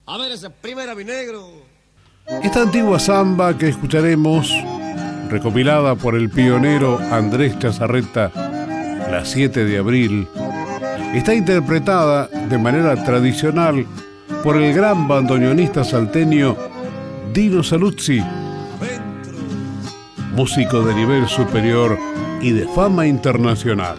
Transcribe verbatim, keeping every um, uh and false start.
A ver esa primera, mi negro. Esta antigua samba que escucharemos, recopilada por el pionero Andrés Chazarreta, la siete de abril, está interpretada de manera tradicional por el gran bandoneonista salteño Dino Saluzzi, músico de nivel superior y de fama internacional.